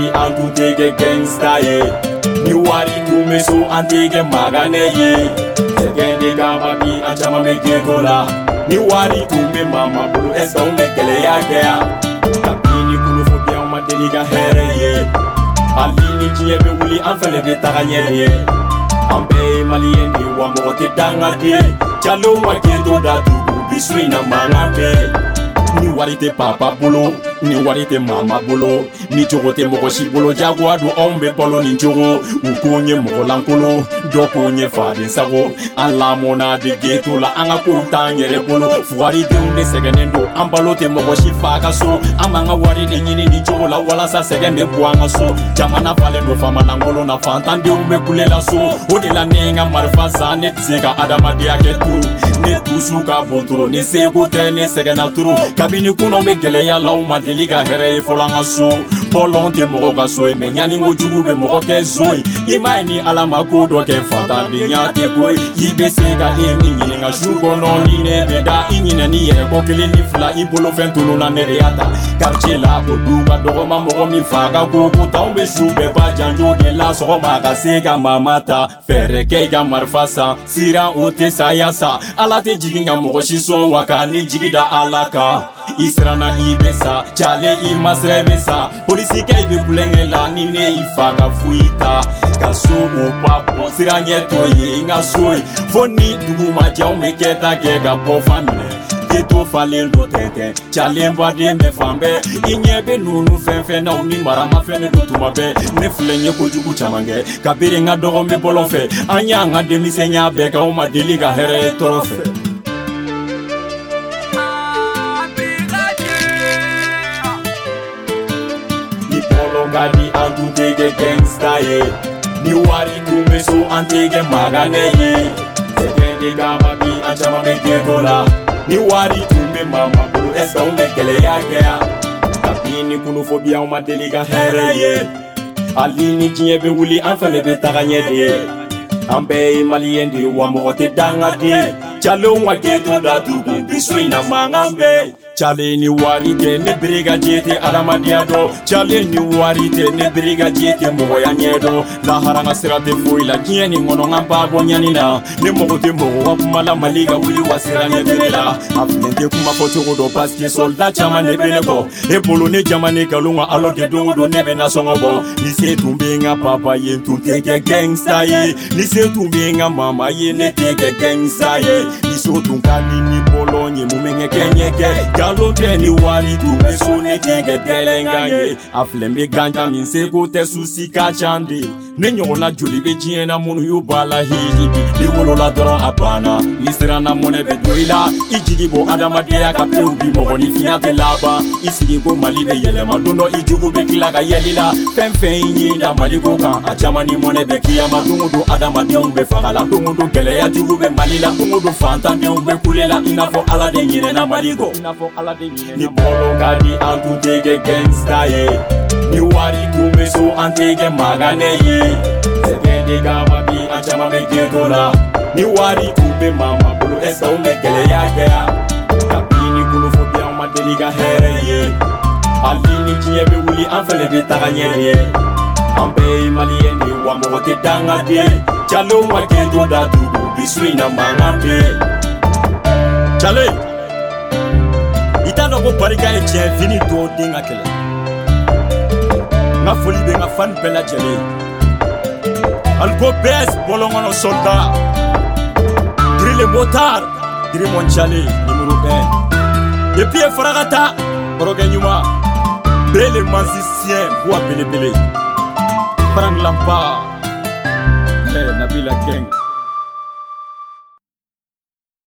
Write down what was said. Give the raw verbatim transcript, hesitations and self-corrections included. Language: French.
an tun tɛ kɛ gangsta ye. Ni wari tun bɛ so an tɛ kɛ maganɛ ye. Sɛgɛn de kama bi an caman bɛ ghetto la. Ni wari tun bɛ mama bolo est-ce que anw bɛ gɛlɛya kɛ yan? Kabini kunnafoniyaw ma deli ka hɛrɛ ye. Hali ni diɲɛ bɛ wuli an fɛnɛ bɛ taga ɲɛ de ye. An bɛɛ ye maliyɛn de wa mɔgɔ tɛ dangaden. Jalo ma ghetto datugu bi su in na mankan bɛ. Ni wari tɛ papa bolo, ni wari tɛ mama bolo, ni jogo tɛ mɔgɔ si bolo, jagoya don anw bɛ balo ni jogo. U ko n ye mɔgɔ lankolon, dɔ ko n ye faden sago. An lamɔna de ghetto la, an ka kow t'an yɛrɛ bolo. Fugaridenw de sɛgɛnnen don, an balo tɛ mɔgɔ si fa ka so. An b'an ka wari de ɲini ni jogo la, walasa sɛgɛn bɛ bɔ an ka so. Jamana falen don faama lankolon na, fantandenw bɛ kulela so. O de la ne ye n ka marifa san, ne tɛ se ka adamadenya kɛ turu. Ne dusu ka bon turu, ni seko tɛ ne sɛgɛnna turu. Kabini kunnaw bɛ gɛlɛya la, u ma deli ka hɛrɛ ye fɔlɔ an ka so. Bɔlɔn tɛ mɔgɔ ka so ye, mɛ ɲani ko jugu bɛ mɔgɔ kɛ zo ye. I m'a ye ni Ala ma ko dɔ kɛ fantandenya tɛ ko ye. I bɛ se ka e min ɲininka su kɔnɔ ni ne bɛ da. I ɲinɛ ni yɛrɛ kɔ kelen ni fila, i bolofɛn tununna ne de y'a ta. Quartier la o du ka dɔgɔma mɔgɔ min fa ka ko ko t'anw bɛ su bɛɛ ba janjo de la. Sɔgɔma ka se ka mama ta, fɛɛrɛ kɛ i ka marifa san. Siran o tɛ saya sa, Ala tɛ jigin ka mɔgɔ si sɔn wa ka ni jigi da Ala kan. I siranna i bɛ sa, cale i ma sira i bɛ sa. Polisikɛ i bɛ kulonkɛ la, ni ne i fa ka foyi ta. Ka so o ba bɔ sira ɲɛ tɔ ye n ka so ye. Fo ni dugu ma jɛ anw bɛ kɛta kɛ ka bɔ fan minɛ. Ghetto falen don tɛntɛn, calen baden bɛ fan bɛɛ. I ɲɛ bɛ ninnu fɛn fɛn na, u ni maramafɛn don tuma bɛɛ. Ne filɛ n ye kojugu caman kɛ, kabini n ka dɔgɔ n bɛ bɔlɔn fɛ. An y'an ka denmisɛnya bɛɛ kɛ, anw ma deli ka hɛrɛ ye tɔɔrɔ fɛ. Ka di an tun tɛ kɛ gangsta ye. Ni wari tun bɛ so an tɛ kɛ maganɛ ye. Sɛgɛn de kama bi an caman bɛ ghetto la. Ni wari tun bɛ mama bolo est-ce que anw bɛ gɛlɛya kɛ yan? Kabini kunnafoniyaw ma deli ka hɛrɛ ye. Hali ni diɲɛ bɛ wuli an fɛnɛ bɛ taga ɲɛ de ye. An bɛɛ ye maliyɛn de wa mɔgɔ tɛ dangaden. Jalo ma ghetto datugu bi su in na mankan bɛ. Cale ni wari tɛ ne bere ka diɲɛ tɛ adamadenya dɔn. Cale ni wari tɛ ne bere ka diɲɛ tɛ mɔgɔya ɲɛ dɔn. Lahara ka sira tɛ foyi la, diɲɛ nin kɔnɔ n b'a bɔ ɲani na. Ne mago tɛ mɔgɔ ka kuma la, Mali ka wuli wa sira ɲɛ bere la. A filɛ tɛ kuma fɔ cogo dɔn parce que soldat caman de bɛ ne kɔ. E bolo ne jama ne nkalon kan alors que don o don ne bɛ nasɔngɔ bɔ. Ni se tun bɛ n ka papa ye n tun tɛ kɛ gangsta ye. Ni se tun bɛ n ka mama ye ne tɛ kɛ gangsta ye. Ni so tun ka di ni bɔlɔn ye mun bɛ kɛ ɲɛkɛ. Nkalon tɛ ni wari tun bɛ so ne tɛ kɛ gɛlɛnkan ye. A filɛ n bɛ ganja min seko tɛ susi ka can de. Ne ɲɔgɔnna joli bɛ diɲɛ na minnu y'u ba la hiji bi. Ni wolola dɔrɔn a banna, ni siranna mɔnɛ bɛ don i la. I jigi bɔ adamadenya ka pewu bi, mɔgɔninfinya tɛ laban. I sigi ko Mali bɛ yɛlɛma don dɔ, i jugu bɛ tila ka yɛli la. Fɛn fɛn i ye da Mali ko kan, a caman ni mɔnɛ bɛ kiyama. Don o don adamadenw bɛ faga la, don o don gɛlɛya jugu bɛ Mali la, don o don fantandenw bɛ kule la. I n'a fɔ Ala de ɲinɛna Mali kɔ. Ni bɔlɔn ka di an tun tɛ kɛ gangsta ye. Ni wari tun bɛ so an tɛ kɛ maganɛ ye. Sɛgɛn de kama bi an caman bɛ ghetto la. Ni wari tun bɛ mama bolo est-ce que anw bɛ gɛlɛya kɛ yan? Kabini kunnafoniyaw ma deli ka hɛrɛ ye. Hali ni diɲɛ bɛ wuli an fɛnɛ bɛ taga ɲɛ de ye. An bɛɛ ye maliyɛn de wa mɔgɔ tɛ dangaden. Jalo ma ghetto datugu bi su in na mankan bɛ. Jale. I t'a dɔn ko barika ye tiɲɛ fini dɔw den ka kɛlɛ. N ka foli bɛ n ka fan bɛɛ lajɛlen. Algo best bɔlɔn kɔnɔ soldat. Diri le motard, Diri mon Cale numéro un. Depuis ye fara ka taa, kɔrɔkɛ ɲuman. Bɛɛ le musicien voix belebele. Frank Lampard, Nabila Keng.